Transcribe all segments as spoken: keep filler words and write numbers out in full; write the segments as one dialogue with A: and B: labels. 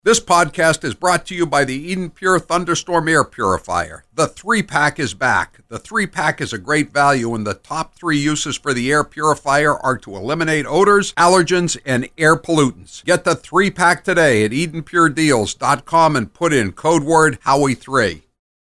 A: This podcast is brought to you by the Eden Pure Thunderstorm Air Purifier. The three-pack is back. The three-pack is a great value, and the top three uses for the air purifier are to eliminate odors, allergens, and air pollutants. Get the three-pack today at eden pure deals dot com and put in code word Howie three.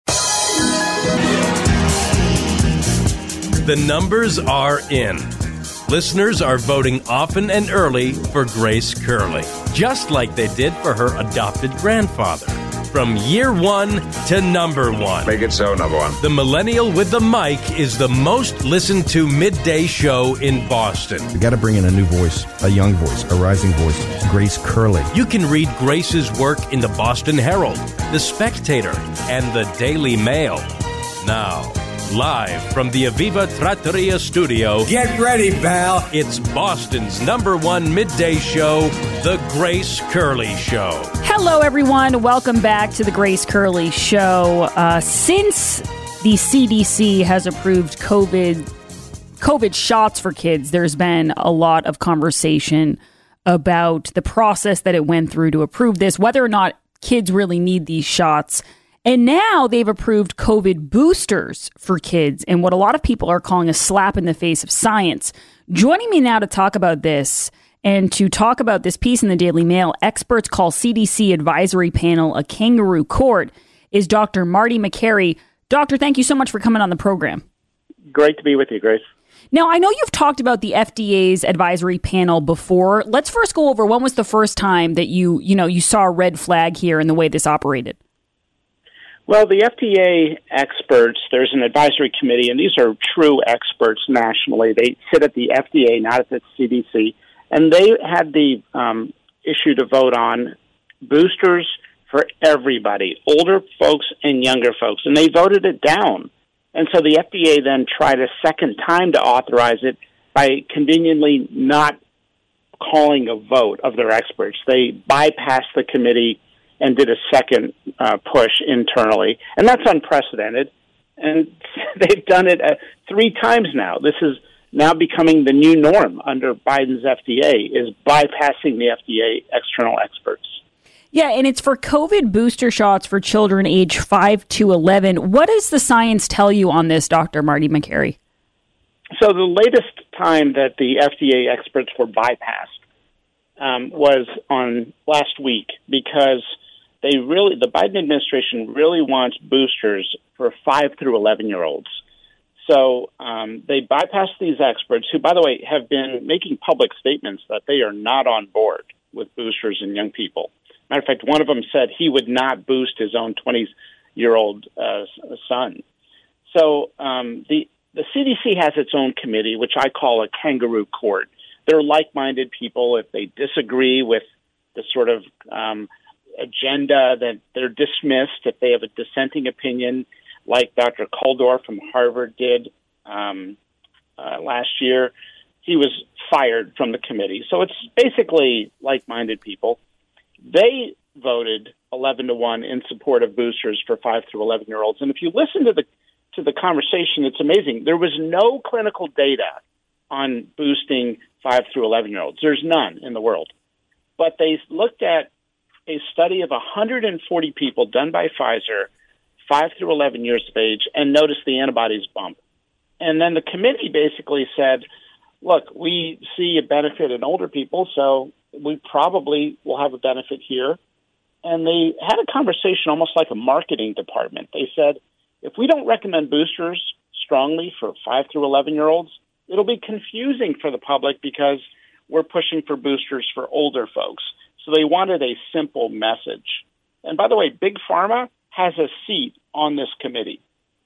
B: The numbers are in. Listeners are voting often and early for Grace Curley, just like they did for her adopted grandfather. From year one to number one.
C: Make it so, number one.
B: The Millennial with the Mic is the most listened to midday show in Boston.
D: We got to bring in a new voice, a young voice, a rising voice, Grace Curley.
B: You can read Grace's work in the Boston Herald, The Spectator, and the Daily Mail. Now, live from the Aviva Trattoria studio.
E: Get ready, pal.
B: It's Boston's number one midday show, The Grace Curley Show.
F: Hello, everyone. Welcome back to The Grace Curley Show. Uh, since the C D C has approved COVID, COVID shots for kids, there's been a lot of conversation about the process that it went through to approve this, whether or not kids really need these shots. And now they've approved COVID boosters for kids in what a lot of people are calling a slap in the face of science. Joining me now to talk about this and to talk about this piece in the Daily Mail, experts call C D C advisory panel a kangaroo court, is Doctor Marty Makary. Doctor, thank you so much for coming on the program.
G: Great to be with you, Grace.
F: Now, I know you've talked about the F D A's advisory panel before. Let's first go over when was the first time that you, you know, you saw a red flag here in the way this operated.
G: Well, the F D A experts, there's an advisory committee, and these are true experts nationally. They sit at the F D A, not at the C D C, and they had the um, issue to vote on boosters for everybody, older folks and younger folks, and they voted it down. And so the F D A then tried a second time to authorize it by conveniently not calling a vote of their experts. They bypassed the committee and did a second uh, push internally. And that's unprecedented. And they've done it uh, three times now. This is now becoming the new norm under Biden's F D A, is bypassing the F D A external experts.
F: Yeah, and it's for COVID booster shots for children age five to eleven. What does the science tell you on this, Doctor Marty Makary?
G: So the latest time that the F D A experts were bypassed um, was on last week, because They really, the Biden administration really wants boosters for five through eleven year olds. So um, they bypassed these experts, who, by the way, have been making public statements that they are not on board with boosters in young people. Matter of fact, one of them said he would not boost his own twenty year old uh, son. So um, the the C D C has its own committee, which I call a kangaroo court. They're like-minded people. If they disagree with the sort of um, agenda, that they're dismissed. If they have a dissenting opinion, like Doctor Kaldor from Harvard did um, uh, last year, he was fired from the committee. So it's basically like-minded people. They voted eleven to one in support of boosters for five through eleven year olds. And if you listen to the to the conversation, it's amazing. There was no clinical data on boosting five through eleven year olds. There's none in the world. But they looked at a study of one hundred forty people done by Pfizer, five through eleven years of age, and noticed the antibodies bump. And then the committee basically said, look, we see a benefit in older people, so we probably will have a benefit here. And they had a conversation almost like a marketing department. They said, if we don't recommend boosters strongly for five through eleven year olds, it'll be confusing for the public because we're pushing for boosters for older folks. So they wanted a simple message. And by the way, Big Pharma has a seat on this committee.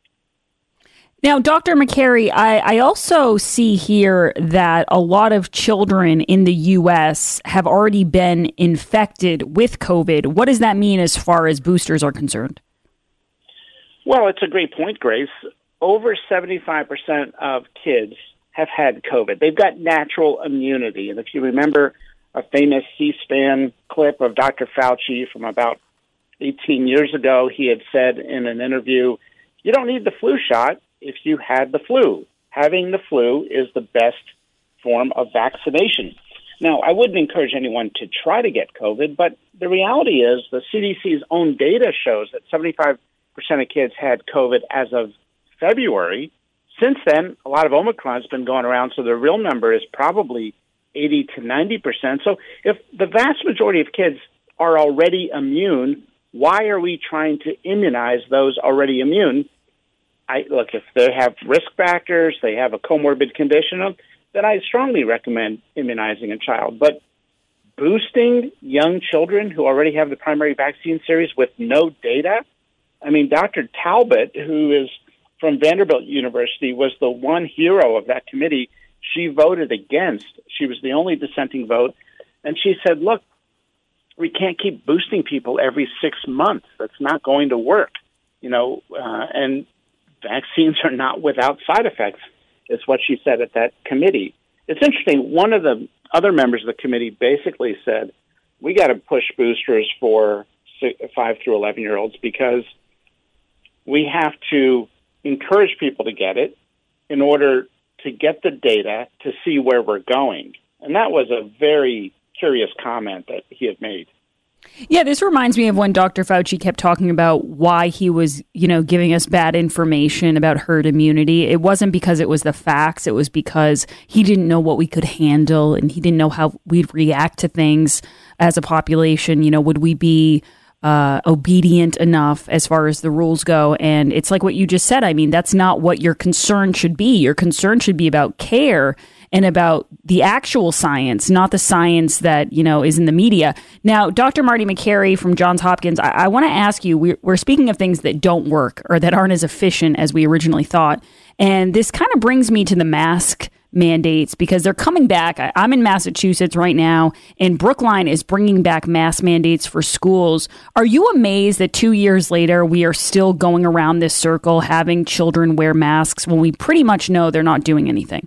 F: Now, Doctor Makary, I, I also see here that a lot of children in the U S have already been infected with COVID. What does that mean as far as boosters are concerned?
G: Well, it's a great point, Grace. Over seventy-five percent of kids have had COVID. They've got natural immunity. And if you remember a famous C-SPAN clip of Doctor Fauci from about eighteen years ago, he had said in an interview, you don't need the flu shot if you had the flu. Having the flu is the best form of vaccination. Now, I wouldn't encourage anyone to try to get COVID, but the reality is the C D C's own data shows that seventy-five percent of kids had COVID as of February. Since then, a lot of Omicron's been going around, so the real number is probably eighty to ninety percent. So if the vast majority of kids are already immune, why are we trying to immunize those already immune? I, look, if they have risk factors, they have a comorbid condition, then I strongly recommend immunizing a child. But boosting young children who already have the primary vaccine series with no data, I mean, Doctor Talbot, who is from Vanderbilt University, was the one hero of that committee. She voted against. She was the only dissenting vote. And she said, look, we can't keep boosting people every six months. That's not going to work. You know, uh, and vaccines are not without side effects, is what she said at that committee. It's interesting. One of the other members of the committee basically said, we got to push boosters for five through eleven-year-olds because we have to encourage people to get it in order to get the data to see where we're going. And that was a very curious comment that he had made.
F: Yeah, this reminds me of when Doctor Fauci kept talking about why he was, you know, giving us bad information about herd immunity. It wasn't because it was the facts. It was because he didn't know what we could handle and he didn't know how we'd react to things as a population. You know, would we be uh, obedient enough as far as the rules go? And it's like what you just said. I mean, that's not what your concern should be. Your concern should be about care and about the actual science, not the science that, you know, is in the media. Now, Doctor Marty Makary from Johns Hopkins, I, I want to ask you, we're, we're speaking of things that don't work or that aren't as efficient as we originally thought. And this kind of brings me to the mask mandates because they're coming back. I, I'm in Massachusetts right now, and Brookline is bringing back mask mandates for schools. Are you amazed that two years later, we are still going around this circle, having children wear masks when we pretty much know they're not doing anything?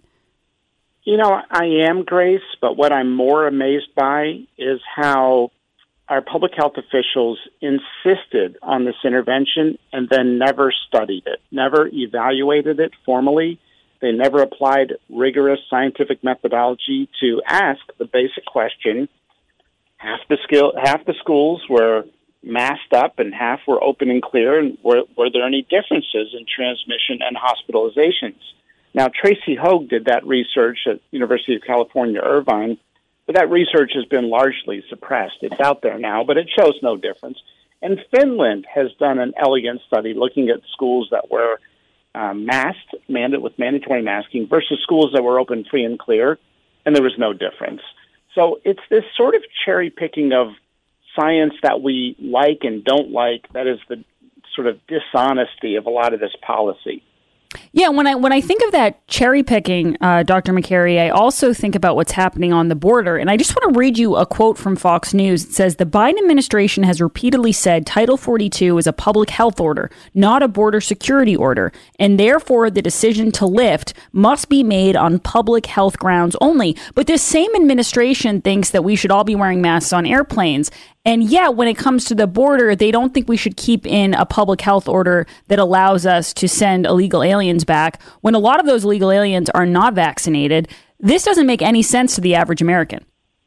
G: You know, I am, Grace, but what I'm more amazed by is how our public health officials insisted on this intervention and then never studied it, never evaluated it formally. They never applied rigorous scientific methodology to ask the basic question. Half the skill, half the schools were masked up and half were open and clear. And were, were there any differences in transmission and hospitalizations? Now, Tracy Hogue did that research at University of California, Irvine, but that research has been largely suppressed. It's out there now, but it shows no difference. And Finland has done an elegant study looking at schools that were uh, masked, mandated with mandatory masking, versus schools that were open, free, and clear, and there was no difference. So it's this sort of cherry picking of science that we like and don't like that is the sort of dishonesty of a lot of this policy.
F: Yeah, when I when I think of that cherry picking, uh, Doctor Makary, I also think about what's happening on the border. And I just want to read you a quote from Fox News. It says, the Biden administration has repeatedly said Title forty-two is a public health order, not a border security order. And therefore, the decision to lift must be made on public health grounds only. But this same administration thinks that we should all be wearing masks on airplanes. And yet, when it comes to the border, they don't think we should keep in a public health order that allows us to send illegal aliens back when a lot of those illegal aliens are not vaccinated. This doesn't make any sense to the average American.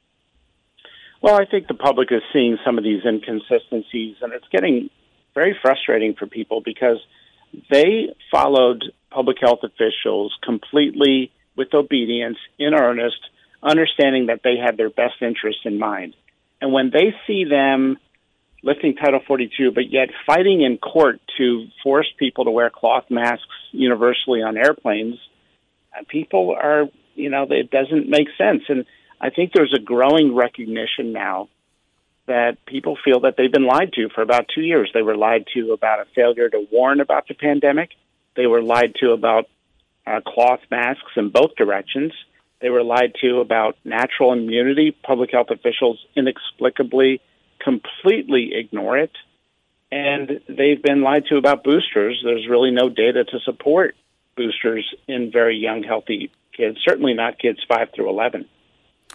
G: Well, I think the public is seeing some of these inconsistencies, and it's getting very frustrating for people because they followed public health officials completely with obedience, in earnest, understanding that they had their best interests in mind. And when they see them lifting Title forty-two, but yet fighting in court to force people to wear cloth masks universally on airplanes, people are, you know, it doesn't make sense. And I think there's a growing recognition now that people feel that they've been lied to for about two years. They were lied to about a failure to warn about the pandemic. They were lied to about uh, cloth masks in both directions. They were lied to about natural immunity. Public health officials inexplicably, completely ignore it. And they've been lied to about boosters. There's really no data to support boosters in very young, healthy kids, certainly not kids five through eleven.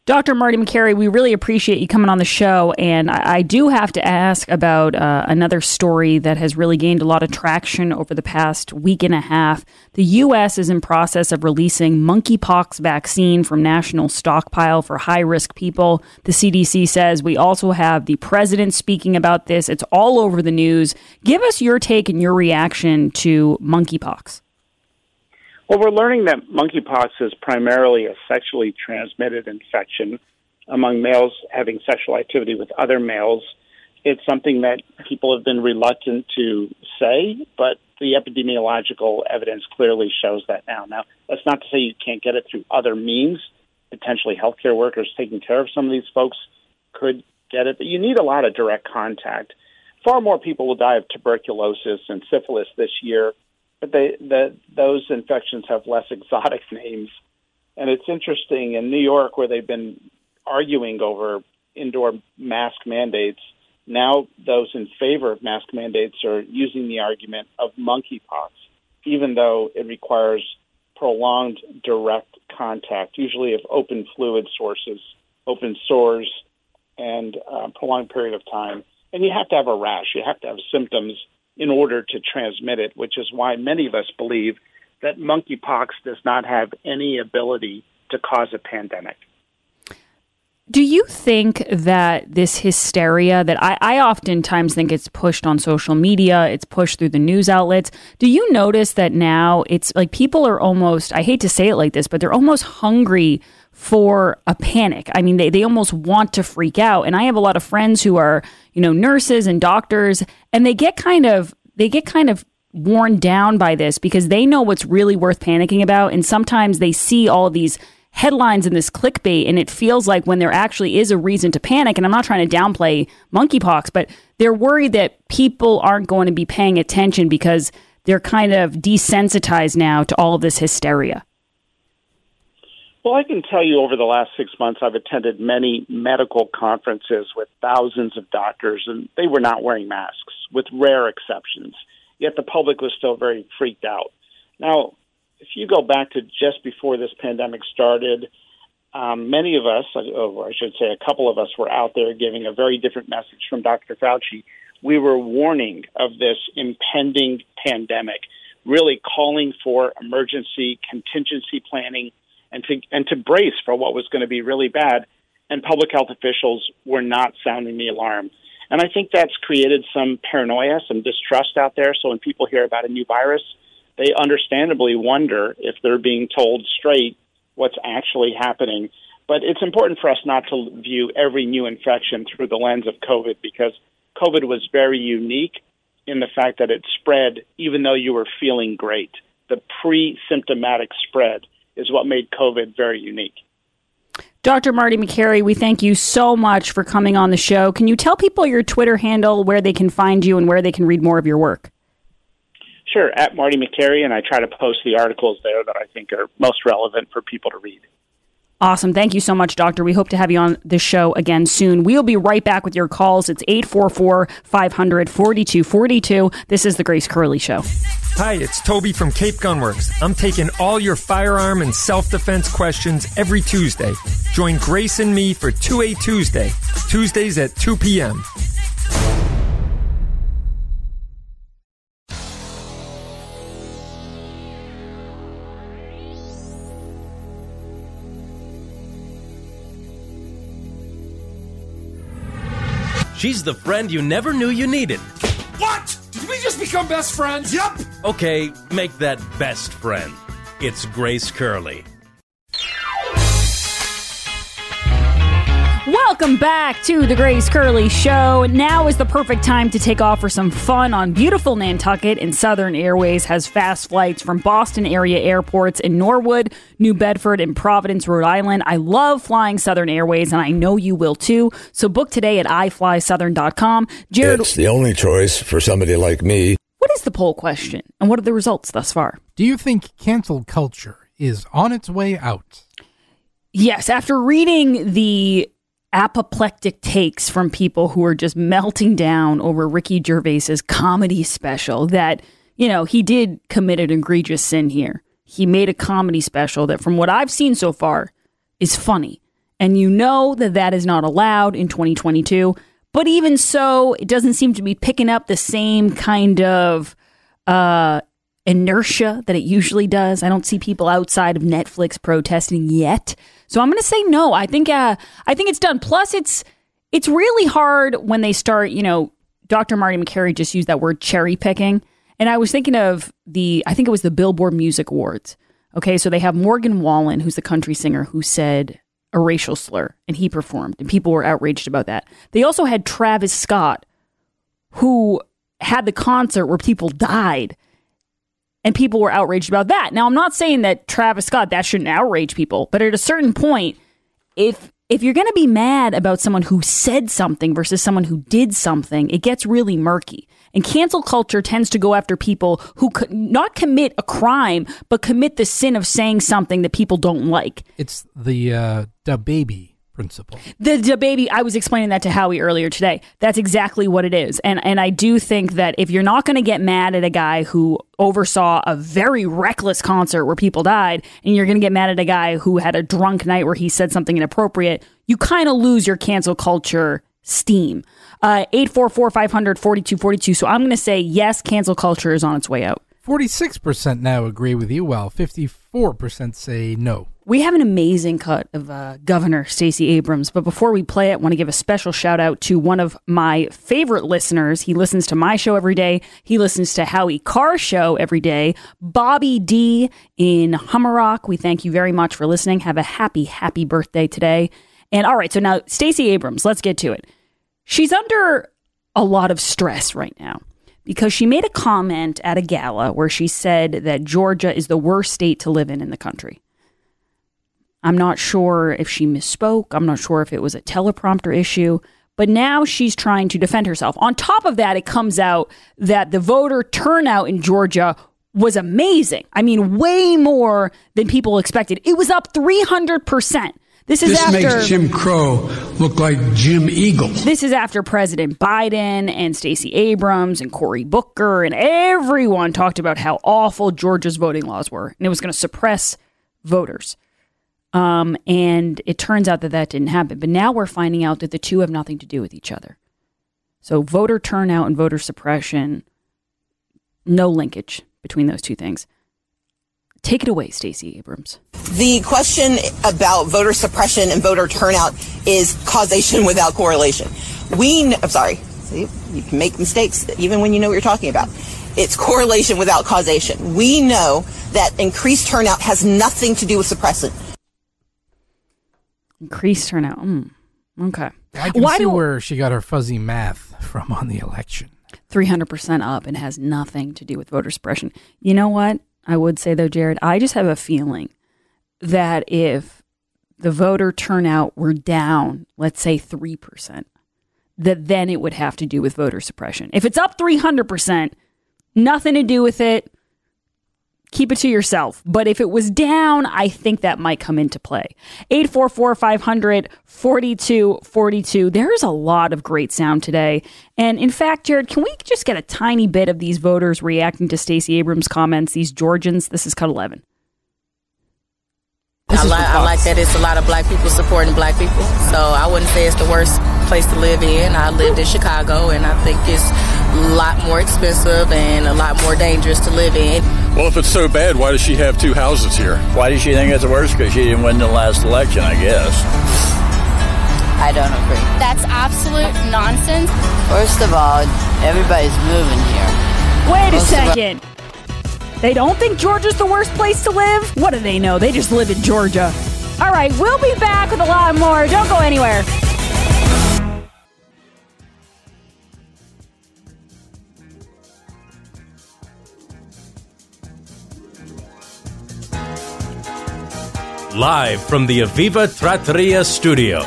F: Doctor Marty Makary, we really appreciate you coming on the show. And I, I do have to ask about uh, another story that has really gained a lot of traction over the past week and a half. The U S is in process of releasing monkeypox vaccine from national stockpile for high-risk people. The C D C says we also have the president speaking about this. It's all over the news. Give us your take and your reaction to monkeypox.
G: Well, we're learning that monkeypox is primarily a sexually transmitted infection among males having sexual activity with other males. It's something that people have been reluctant to say, but the epidemiological evidence clearly shows that now. Now, that's not to say you can't get it through other means. Potentially healthcare workers taking care of some of these folks could get it, but you need a lot of direct contact. Far more people will die of tuberculosis and syphilis this year, but they, the, those infections have less exotic names. And it's interesting, in New York, where they've been arguing over indoor mask mandates, now those in favor of mask mandates are using the argument of monkeypox, even though it requires prolonged direct contact, usually of open fluid sources, open sores, and a prolonged period of time. And you have to have a rash. You have to have symptoms in order to transmit it, which is why many of us believe that monkeypox does not have any ability to cause a pandemic.
F: Do you think that this hysteria that I, I oftentimes think it's pushed on social media, it's pushed through the news outlets, do you notice that now it's like people are almost, I hate to say it like this, but they're almost hungry for a panic? I mean, they, they almost want to freak out. And I have a lot of friends who are, you know, nurses and doctors, and they get kind of, they get kind of worn down by this because they know what's really worth panicking about. And sometimes they see all these headlines in this clickbait, and it feels like when there actually is a reason to panic, and I'm not trying to downplay monkeypox, but they're worried that people aren't going to be paying attention because they're kind of desensitized now to all of this hysteria.
G: Well, I can tell you over the last six months, I've attended many medical conferences with thousands of doctors, and they were not wearing masks, with rare exceptions. Yet the public was still very freaked out. Now, if you go back to just before this pandemic started, um, many of us, or I should say a couple of us, were out there giving a very different message from Doctor Fauci. We were warning of this impending pandemic, really calling for emergency contingency planning and to and to brace for what was going to be really bad. And public health officials were not sounding the alarm. And I think that's created some paranoia, some distrust out there. So when people hear about a new virus, they understandably wonder if they're being told straight what's actually happening. But it's important for us not to view every new infection through the lens of COVID, because COVID was very unique in the fact that it spread even though you were feeling great. The pre-symptomatic spread is what made COVID very unique.
F: Doctor Marty Makary, we thank you so much for coming on the show. Can you tell people your Twitter handle, where they can find you, and where they can read more of your work?
G: Sure, at Marty Makary, and I try to post the articles there that I think are most relevant for people to read.
F: Awesome. Thank you so much, Doctor. We hope to have you on the show again soon. We'll be right back with your calls. It's eight four four, five hundred, forty-two forty-two. This is The Grace Curley Show.
C: Hi, it's Toby from Cape Gunworks. I'm taking all your firearm and self-defense questions every Tuesday. Join Grace and me for two A Tuesday, Tuesdays at two p.m.
B: She's the friend you never knew you needed.
E: What? Did we just become best friends? Yup.
B: Okay, make that best friend. It's Grace Curley.
F: Welcome back to the Grace Curley Show. Now is the perfect time to take off for some fun on beautiful Nantucket, and Southern Airways has fast flights from Boston area airports in Norwood, New Bedford, and Providence, Rhode Island. I love flying Southern Airways, and I know you will too. So book today at i fly southern dot com. Jared,
H: it's the only choice for somebody like me.
F: What is the poll question, and what are the results thus far?
E: Do you think cancel culture is on its way out?
F: Yes, after reading the apoplectic takes from people who are just melting down over Ricky Gervais's comedy special, that, you know, he did commit an egregious sin here. He made a comedy special that, from what I've seen so far, is funny. And you know that that is not allowed in twenty twenty-two. But even so, it doesn't seem to be picking up the same kind of uh, inertia that it usually does. I don't see people outside of Netflix protesting yet. So I'm going to say no. I think uh, I think it's done. Plus, it's it's really hard when they start, you know, Doctor Marty Makary just used that word cherry picking. And I was thinking of the, I think it was the Billboard Music Awards. Okay, so they have Morgan Wallen, who's the country singer, who said a racial slur, and he performed, and people were outraged about that. They also had Travis Scott, who had the concert where people died, and people were outraged about that. Now, I'm not saying that Travis Scott, that shouldn't outrage people, but at a certain point, if if you're going to be mad about someone who said something versus someone who did something, it gets really murky. And cancel culture tends to go after people who could not commit a crime, but commit the sin of saying something that people don't like.
E: It's the uh, da baby principle.
F: The da baby, I was explaining that to Howie earlier today. That's exactly what it is. And and I do think that if you're not going to get mad at a guy who oversaw a very reckless concert where people died, and you're going to get mad at a guy who had a drunk night where he said something inappropriate, you kind of lose your cancel culture steam. Uh, eight four four, five hundred, forty-two forty-two. So I'm going to say yes, cancel culture is on its way out.
E: forty-six percent now agree with you, while fifty-four percent say no.
F: We have an amazing cut of uh, Governor Stacey Abrams, but before we play it, I want to give a special shout out to one of my favorite listeners. He listens to my show every day. He listens to Howie Carr's show every day. Bobby D in Hummerock. We thank you very much for listening. Have a happy, happy birthday today. And all right, so now Stacey Abrams, let's get to it. She's under a lot of stress right now because she made a comment at a gala where she said that Georgia is the worst state to live in in the country. I'm not sure if she misspoke. I'm not sure if it was a teleprompter issue, but now she's trying to defend herself. On top of that, it comes out that the voter turnout in Georgia was amazing. I mean, way more than people expected. It was up three hundred percent. This is
I: this
F: after
I: makes Jim Crow look like Jim Eagle.
F: This is after President Biden and Stacey Abrams and Cory Booker and everyone talked about how awful Georgia's voting laws were, and it was going to suppress voters. Um, and it turns out that that didn't happen. But now we're finding out that the two have nothing to do with each other. So voter turnout and voter suppression, no linkage between those two things. Take it away, Stacey Abrams.
J: The question about voter suppression and voter turnout is causation without correlation. We, kn- I'm sorry, see, you can make mistakes even when you know what you're talking about. It's correlation without causation. We know that increased turnout has nothing to do with suppressing.
F: Increased turnout. Mm, okay.
E: I can
F: Why
E: see
F: do,
E: where she got her fuzzy math from on the election.
F: three hundred percent up and has nothing to do with voter suppression. You know what? I would say, though, Jared, I just have a feeling that if the voter turnout were down, let's say three percent, that then it would have to do with voter suppression. If it's up three hundred percent, nothing to do with it. Keep it to yourself. But if it was down, I think that might come into play. eight four four, five hundred, forty-two forty-two. There's a lot of great sound today. And in fact, Jared, can we just get a tiny bit of these voters reacting to Stacey Abrams' comments, these Georgians? This is cut eleven.
K: I like, I like that it's a lot of black people supporting black people. So I wouldn't say it's the worst place to live in. I lived in Chicago, and I think it's a lot more expensive and a lot more dangerous to live in.
L: Well, if it's so bad, why does she have two houses here?
M: Why does she think it's the worst? Because she didn't win the last election, I guess.
N: I don't agree.
O: That's absolute nonsense.
N: First of all, everybody's moving here.
F: Wait a second. They don't think Georgia's the worst place to live? What do they know? They just live in Georgia. All right, we'll be back with a lot more. Don't go anywhere.
B: Live from the Aviva Trattoria studio.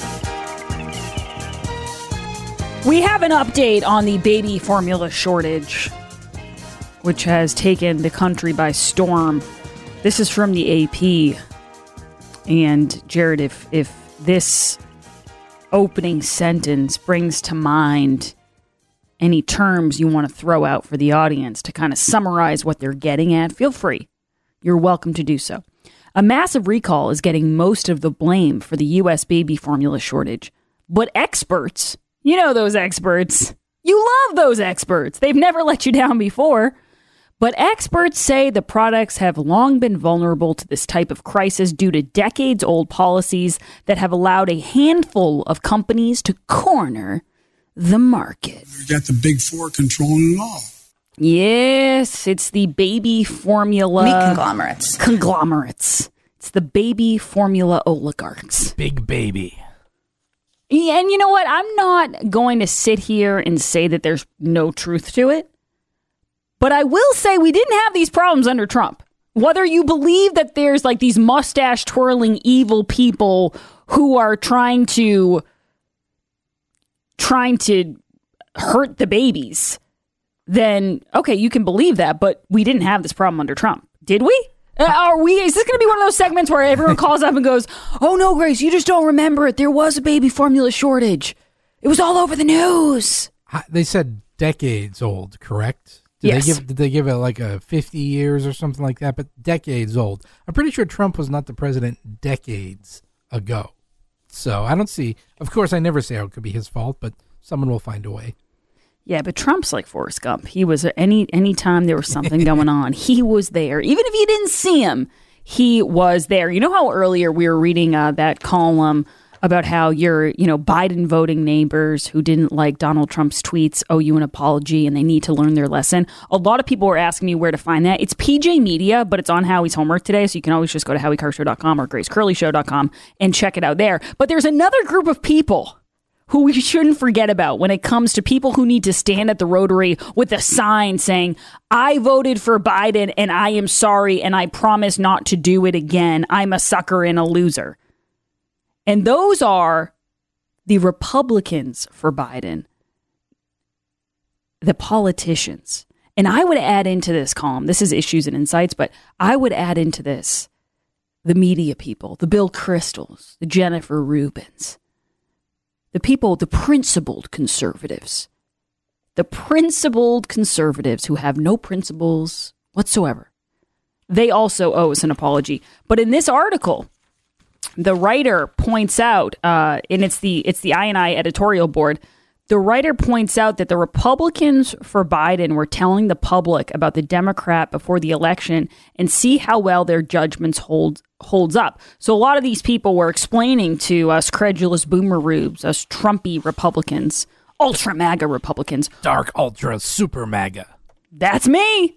F: We have an update on the baby formula shortage, which has taken the country by storm. This is from the A P. And Jared, if if this opening sentence brings to mind any terms you want to throw out for the audience to kind of summarize what they're getting at, feel free. You're welcome to do so. A massive recall is getting most of the blame for the U S baby formula shortage. But experts, you know those experts, you love those experts. They've never let you down before. But experts say the products have long been vulnerable to this type of crisis due to decades-old policies that have allowed a handful of companies to corner the market.
I: You got the big four controlling it all.
F: Yes, it's the baby formula...
J: Meat conglomerates.
F: Conglomerates. It's the baby formula oligarchs.
E: Big baby.
F: Yeah, and you know what? I'm not going to sit here and say that there's no truth to it. But I will say we didn't have these problems under Trump. Whether you believe that there's like these mustache twirling evil people who are trying to trying to hurt the babies, then okay, you can believe that, but we didn't have this problem under Trump. Did we? Uh, are we? Is this going to be one of those segments where everyone calls up and goes, "Oh no, Grace, you just don't remember it. There was a baby formula shortage. It was all over the news."
E: They said decades old, correct? Did
F: Yes.
E: They give, did they give it like a fifty years or something like that? But decades old. I'm pretty sure Trump was not the president decades ago. So I don't see. Of course, I never say how it could be his fault, but someone will find a way.
F: Yeah, but Trump's like Forrest Gump. He was any any time there was something going on, he was there. Even if you didn't see him, he was there. You know how earlier we were reading uh, that column about how your, you know, Biden voting neighbors who didn't like Donald Trump's tweets owe you an apology and they need to learn their lesson. A lot of people were asking me where to find that. It's P J Media, but it's on Howie's Homework today, so you can always just go to howie carr show dot com or grace curley show dot com and check it out there. But there's another group of people who we shouldn't forget about when it comes to people who need to stand at the Rotary with a sign saying, "I voted for Biden and I am sorry and I promise not to do it again. I'm a sucker and a loser." And those are the Republicans for Biden, the politicians. And I would add into this column, this is Issues and Insights, but I would add into this the media people, the Bill Kristols, the Jennifer Rubins, the people, the principled conservatives, the principled conservatives who have no principles whatsoever. They also owe us an apology. But in this article, the writer points out, uh, and it's the it's the I and I editorial board, the writer points out that the Republicans for Biden were telling the public about the Democrat before the election and see how well their judgments hold holds up. So a lot of these people were explaining to us credulous boomer rubes, us Trumpy Republicans, ultra MAGA Republicans.
E: Dark ultra super MAGA.
F: That's me.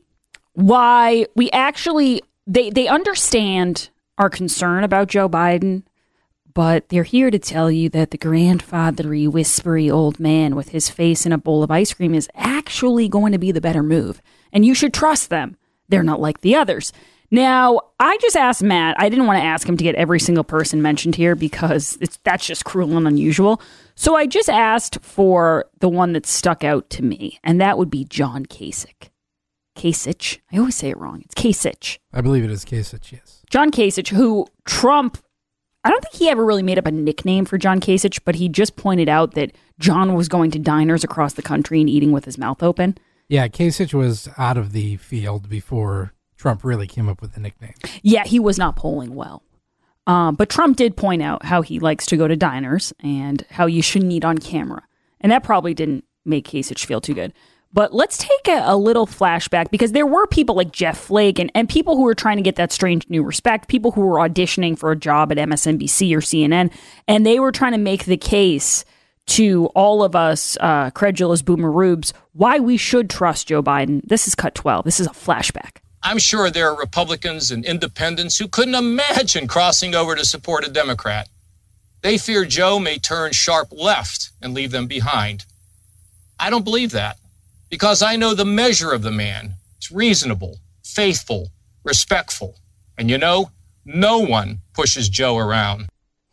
F: Why we actually, they, they understand our concern about Joe Biden, but they're here to tell you that the grandfathery, whispery old man with his face in a bowl of ice cream is actually going to be the better move. And you should trust them. They're not like the others. Now, I just asked Matt, I didn't want to ask him to get every single person mentioned here because it's, that's just cruel and unusual. So I just asked for the one that stuck out to me, and that would be John Kasich. Kasich. I always say it wrong. It's Kasich.
E: I believe it is Kasich, yes.
F: John Kasich, who Trump, I don't think he ever really made up a nickname for John Kasich, but he just pointed out that John was going to diners across the country and eating with his mouth open.
E: Yeah, Kasich was out of the field before Trump really came up with the nickname.
F: Yeah, he was not polling well. Um, but Trump did point out how he likes to go to diners and how you shouldn't eat on camera. And that probably didn't make Kasich feel too good. But let's take a, a little flashback because there were people like Jeff Flake and, and people who were trying to get that strange new respect, people who were auditioning for a job at M S N B C or C N N, and they were trying to make the case to all of us uh, credulous boomer rubes why we should trust Joe Biden. This is cut twelve. This is a flashback.
P: I'm sure there are Republicans and independents who couldn't imagine crossing over to support a Democrat. They fear Joe may turn sharp left and leave them behind. I don't believe that. Because I know the measure of the man. It's reasonable, faithful, respectful. And you know, no one pushes Joe around.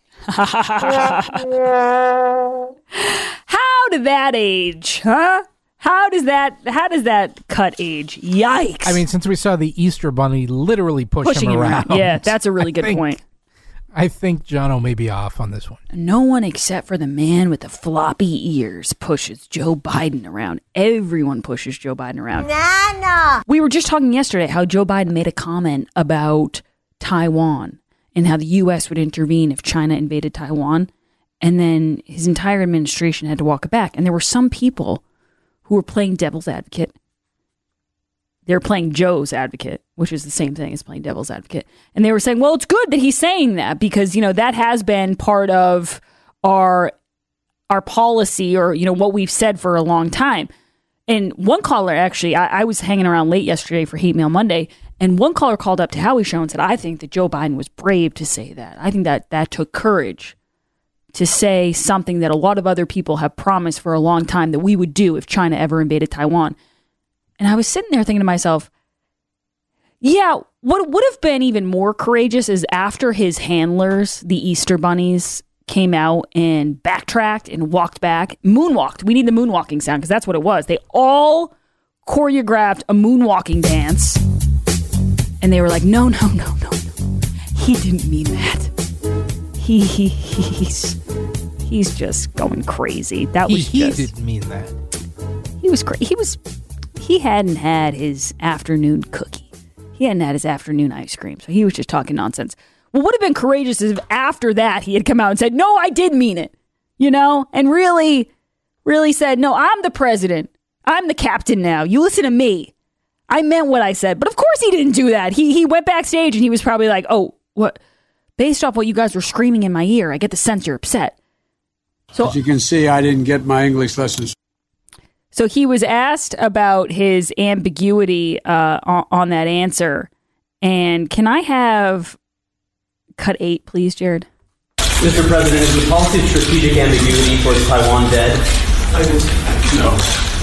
F: How did that age, huh? How does that how does that cut age? Yikes.
E: I mean, since we saw the Easter Bunny literally push
F: Pushing
E: him
F: him
E: around.
F: around. Yeah, that's a really
E: I
F: good
E: think,
F: point.
E: I think Jono may be off on this one.
F: No one except for the man with the floppy ears pushes Joe Biden around. Everyone pushes Joe Biden around. Nana. We were just talking yesterday how Joe Biden made a comment about Taiwan and how the U S would intervene if China invaded Taiwan. And then his entire administration had to walk it back. And there were some people who were playing devil's advocate. They were playing Joe's advocate, which is the same thing as playing devil's advocate. And they were saying, well, it's good that he's saying that because, you know, that has been part of our our policy or, you know, what we've said for a long time. And one caller, actually, I, I was hanging around late yesterday for Hate Mail Monday, and one caller called up to Howie's show and said, I think that Joe Biden was brave to say that. I think that that took courage to say something that a lot of other people have promised for a long time that we would do if China ever invaded Taiwan. And I was sitting there thinking to myself, yeah, what would have been even more courageous is after his handlers, the Easter bunnies, came out and backtracked and walked back, moonwalked. We need the moonwalking sound because that's what it was. They all choreographed a moonwalking dance. And they were like, no, no, no, no, no. He didn't mean that. He, he he's he's just going crazy. That was
E: he,
F: just,
E: he didn't mean that.
F: He was crazy. He was he hadn't had his afternoon cookie. He hadn't had his afternoon ice cream. So he was just talking nonsense. What would have been courageous is if after that he had come out and said, no, I did mean it, you know, and really, really said, no, I'm the president. I'm the captain now. You listen to me. I meant what I said. But of course he didn't do that. He he went backstage and he was probably like, oh, what? Based off what you guys were screaming in my ear, I get the sense you're upset. So,
I: as you can see, I didn't get my English lessons.
F: So he was asked about his ambiguity uh, on, on that answer. And can I have cut eight, please, Jared?
Q: Mister President, is the policy of strategic ambiguity towards Taiwan dead?
I: I didn't. No.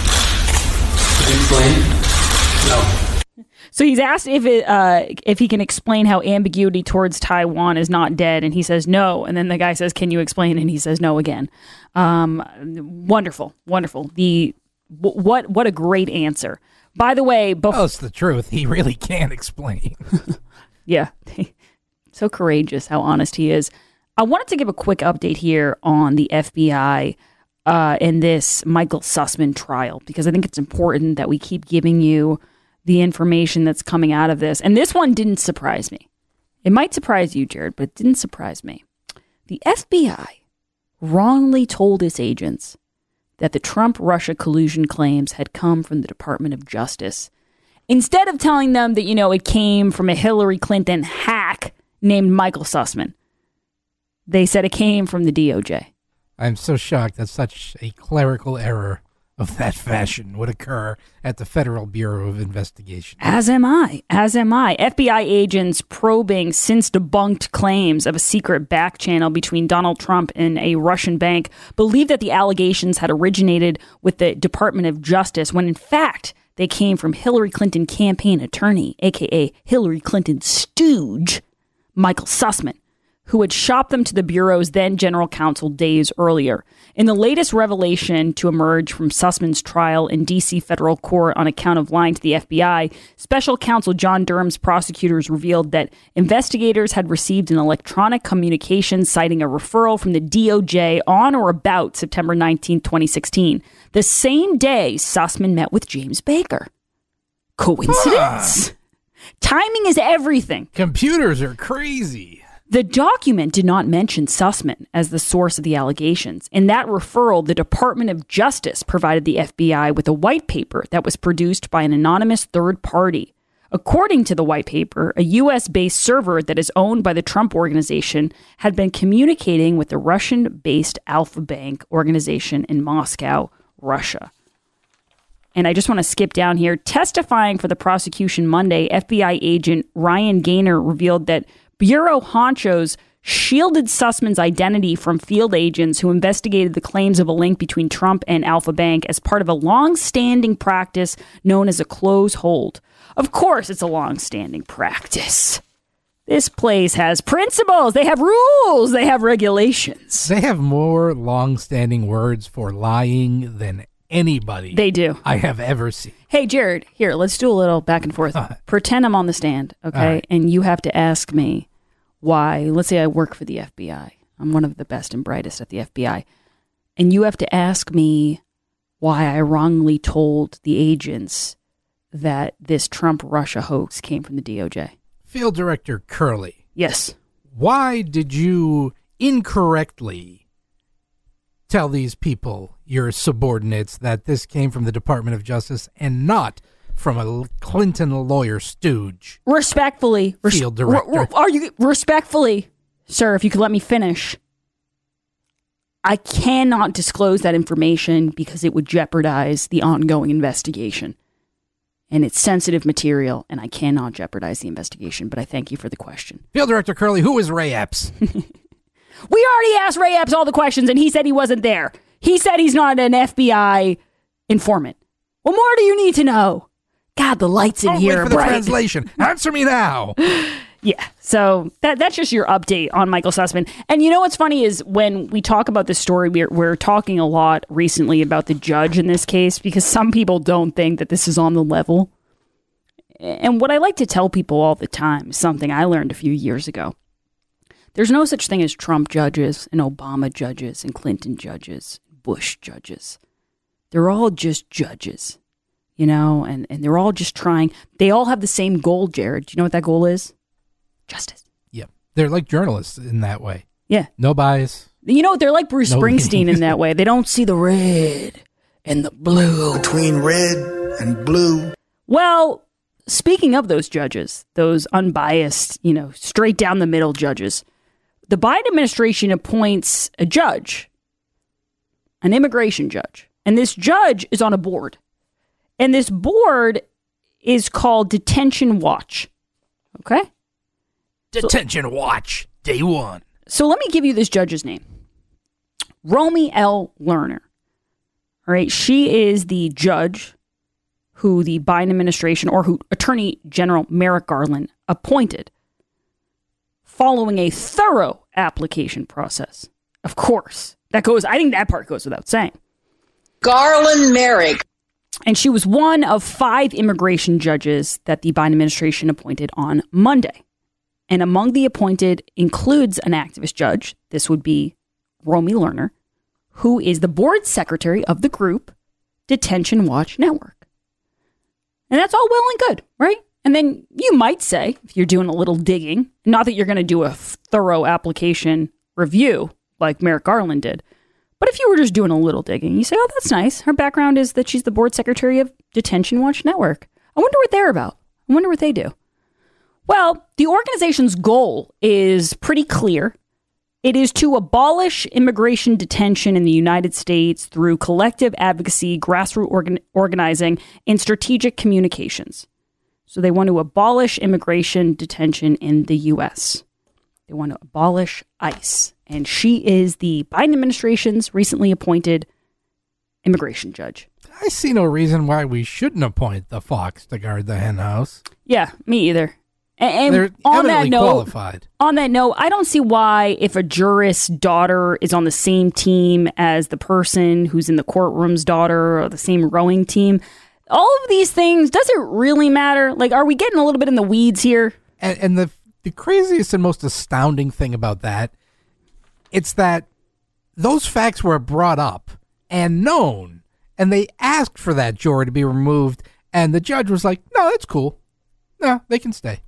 Q: Could you explain?
I: No.
F: So he's asked if it, uh, if he can explain how ambiguity towards Taiwan is not dead, and he says no. And then the guy says, "Can you explain?" And he says no again. Um, wonderful, wonderful. The w- what what a great answer. By the way, bef-
E: well, it's the truth. He really can't explain.
F: Yeah, so courageous. How honest he is. I wanted to give a quick update here on the F B I uh, in this Michael Sussman trial because I think it's important that we keep giving you the information that's coming out of this. And this one didn't surprise me. It might surprise you, Jared, but it didn't surprise me. The F B I wrongly told its agents that the Trump-Russia collusion claims had come from the Department of Justice. Instead of telling them that, you know, it came from a Hillary Clinton hack named Michael Sussman, they said it came from the D O J.
E: I'm so shocked that such a clerical error of that fashion would occur at the Federal Bureau of Investigation.
F: As am I. As am I. F B I agents probing since debunked claims of a secret back channel between Donald Trump and a Russian bank believe that the allegations had originated with the Department of Justice when in fact they came from Hillary Clinton campaign attorney, a k a. Hillary Clinton stooge, Michael Sussman, who had shopped them to the Bureau's then general counsel days earlier. In the latest revelation to emerge from Sussman's trial in D C federal court on account of lying to the F B I, special counsel John Durham's prosecutors revealed that investigators had received an electronic communication citing a referral from the D O J on or about September nineteenth, twenty sixteen, the same day Sussman met with James Baker. Coincidence? Ah. Timing is everything.
E: Computers are crazy.
F: The document did not mention Sussman as the source of the allegations. In that referral, the Department of Justice provided the F B I with a white paper that was produced by an anonymous third party. According to the white paper, a U S-based server that is owned by the Trump Organization had been communicating with the Russian-based Alfa Bank organization in Moscow, Russia. And I just want to skip down here. Testifying for the prosecution Monday, F B I agent Ryan Gaynor revealed that Bureau honchos shielded Sussman's identity from field agents who investigated the claims of a link between Trump and Alfa Bank as part of a long-standing practice known as a close hold. Of course, it's a long-standing practice. This place has principles. They have rules. They have regulations.
E: They have more long-standing words for lying than anybody
F: they do
E: I have ever seen.
F: Hey, Jared, here, let's do a little back and forth. Uh, Pretend I'm on the stand, okay? Right. And you have to ask me why. Let's say I work for the F B I. I'm one of the best and brightest at the F B I. And you have to ask me why I wrongly told the agents that this Trump-Russia hoax came from the D O J.
E: Field Director Curley.
F: Yes.
E: Why did you incorrectly tell these people, your subordinates, that this came from the Department of Justice and not from a Clinton lawyer stooge?
F: Respectfully. Res-
E: Field Director.
F: R- r- are you respectfully, sir, if you could let me finish. I cannot disclose that information because it would jeopardize the ongoing investigation. And it's sensitive material, and I cannot jeopardize the investigation, but I thank you for the question.
E: Field Director Curley, who is Ray Epps?
F: We already asked Ray Epps all the questions, and he said he wasn't there. He said he's not an F B I informant. What more do you need to know? God, the lights in
E: I'll
F: here
E: wait
F: are
E: for the
F: bright.
E: translation. Answer me now.
F: Yeah, so that that's just your update on Michael Sussman. And you know what's funny is when we talk about this story, we're, we're talking a lot recently about the judge in this case because some people don't think that this is on the level. And what I like to tell people all the time is something I learned a few years ago. There's no such thing as Trump judges and Obama judges and Clinton judges, Bush judges. They're all just judges, you know, and, and they're all just trying. They all have the same goal, Jared. Do you know what that goal is? Justice.
E: Yeah. They're like journalists in that way.
F: Yeah.
E: No bias.
F: You know, they're like Bruce
E: No
F: Springsteen
E: leaning.
F: in that way. They don't see the red and the blue.
R: Between red and blue.
F: Well, speaking of those judges, those unbiased, you know, straight down the middle judges, the Biden administration appoints a judge, an immigration judge. And this judge is on a board. And this board is called Detention Watch. Okay?
E: Detention so, Watch, day one.
F: So let me give you this judge's name. Romy L. Lerner. All right, she is the judge who the Biden administration, or who Attorney General Merrick Garland appointed following a thorough application process. Of course, that goes, I think that part goes without saying.
S: Garland Merrick.
F: And she was one of five immigration judges that the Biden administration appointed on Monday. And among the appointed includes an activist judge. This would be Romy Lerner, who is the board secretary of the group Detention Watch Network. And that's all well and good, right? And then you might say, if you're doing a little digging, not that you're going to do a thorough application review like Merrick Garland did, but if you were just doing a little digging, you say, oh, that's nice. Her background is that she's the board secretary of Detention Watch Network. I wonder what they're about. I wonder what they do. Well, the organization's goal is pretty clear. It is to abolish immigration detention in the United States through collective advocacy, grassroots organ- organizing, and strategic communications. So they want to abolish immigration detention in the U S. They want to abolish ICE. And she is the Biden administration's recently appointed immigration judge.
E: I see no reason why we shouldn't appoint the fox to guard the hen house.
F: Yeah, me either. And,
E: They're
F: and on that
E: eminently
F: note,
E: qualified.
F: on that note, I don't see why if a jurist's daughter is on the same team as the person who's in the courtroom's daughter or the same rowing team, all of these things, does it really matter? Like, are we getting a little bit in the weeds here?
E: And, and the the craziest and most astounding thing about that, it's that those facts were brought up and known, and they asked for that jury to be removed, and the judge was like, no, that's cool. No, they can stay.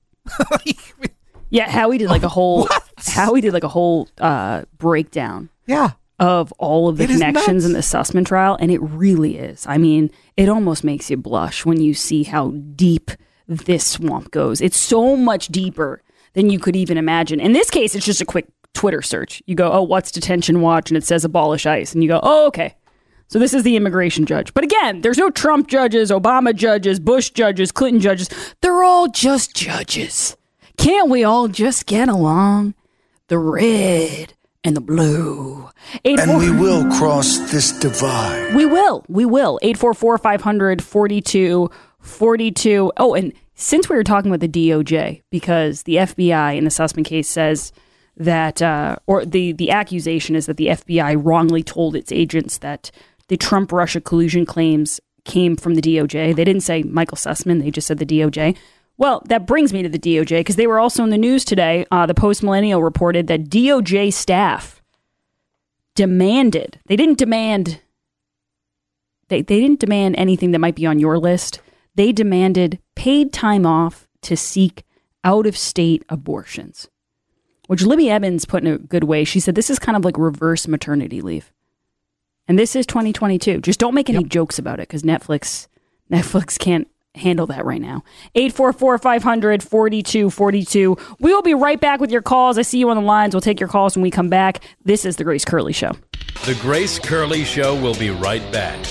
F: Yeah, Howie did like a whole
E: What?
F: Howie did like a whole uh, breakdown.
E: Yeah.
F: Of all of the
E: It is
F: connections
E: nuts.
F: in the Sussman trial, and it really is. I mean, it almost makes you blush when you see how deep this swamp goes. It's so much deeper than you could even imagine. In this case, it's just a quick Twitter search. You go, oh, what's Detention Watch? And it says abolish ICE. And you go, oh, okay. So this is the immigration judge. But again, there's no Trump judges, Obama judges, Bush judges, Clinton judges. They're all just judges. Can't we all just get along? The red and the blue. Eight,
R: And
F: four,
R: we will cross this divide.
F: we will. We will. eight four four, five hundred, forty-two forty-two. Oh, and since we were talking about the D O J, because the F B I in the Sussman case says that, uh, or the, the accusation is that the F B I wrongly told its agents that the Trump-Russia collusion claims came from the D O J. They didn't say Michael Sussman. They just said the D O J. Well, that brings me to the D O J, because they were also in the news today. Uh, the Post-Millennial reported that D O J staff demanded, they didn't demand, they, they didn't demand anything that might be on your list. They demanded paid time off to seek out-of-state abortions, which Libby Evans put in a good way. She said this is kind of like reverse maternity leave. And this is twenty twenty-two. Just don't make any yep. jokes about it because Netflix Netflix can't handle that right now. eight four four, five hundred, forty-two forty-two. We will be right back with your calls. I see you on the lines. We'll take your calls when we come back. This is The Grace Curley Show.
B: The Grace Curley Show will be right back.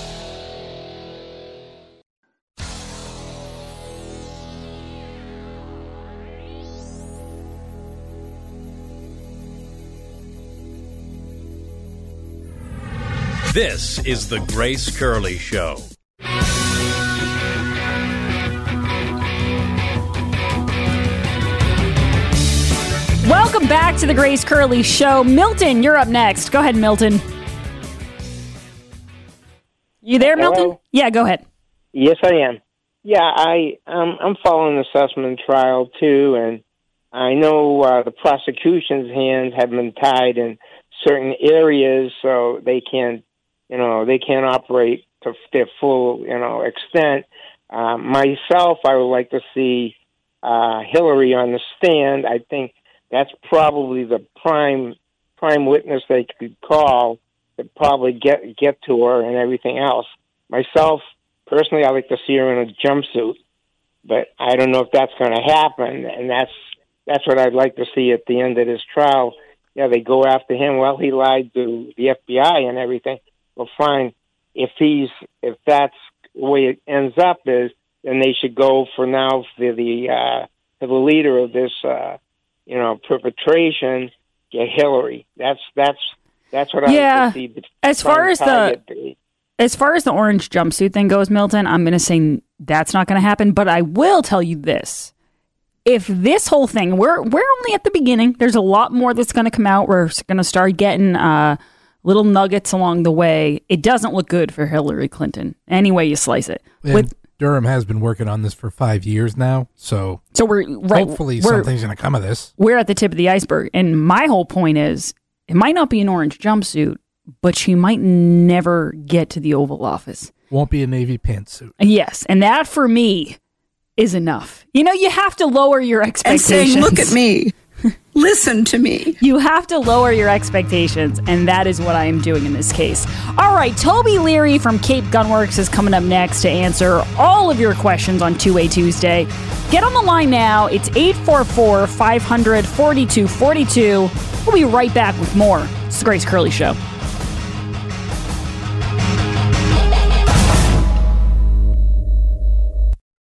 B: This is The Grace Curley Show.
F: Welcome back to The Grace Curley Show. Milton, you're up next. Go ahead, Milton. You there, Milton?
T: Hello?
F: Yeah, go ahead.
T: Yes, I am. Yeah, I, um, I'm following the Sussman trial, too, and I know uh, the prosecution's hands have been tied in certain areas, so they can't, you know, they can't operate to their full, you know, extent. Uh, myself, I would like to see uh, Hillary on the stand. I think that's probably the prime prime witness they could call to probably get get to her and everything else. Myself, personally, I like to see her in a jumpsuit, but I don't know if that's going to happen, and that's that's what I'd like to see at the end of this trial. Yeah, they go after him. Well, he lied to the F B I and everything. Well, fine. If he's if that's the way it ends up is, then they should go for now for the uh, for the leader of this, uh, you know, perpetration, get Hillary. That's that's that's what
F: yeah.
T: I like to see.
F: As far as the be. as far as the orange jumpsuit thing goes, Milton, I'm going to say that's not going to happen. But I will tell you this: if this whole thing, we're we're only at the beginning. There's a lot more that's going to come out. We're going to start getting uh, little nuggets along the way. It doesn't look good for Hillary Clinton, any way you slice it.
E: And
F: With
E: Durham has been working on this for five years now, so
F: so we're right,
E: hopefully
F: we're,
E: something's going to come of this.
F: We're at the tip of the iceberg, and my whole point is, it might not be an orange jumpsuit, but she might never get to the Oval Office.
E: Won't be a navy pantsuit.
F: Yes, and that for me is enough. You know, you have to lower your expectations.
S: And saying, look at me. Listen to me.
F: You have to lower your expectations, and that is what I am doing in this case. All right, Toby Leary from Cape Gunworks is coming up next to answer all of your questions on Two-Way Tuesday. Get on the line now. It's eight four four, five hundred, forty-two forty-two. We'll be right back with more. It's The Grace Curley Show.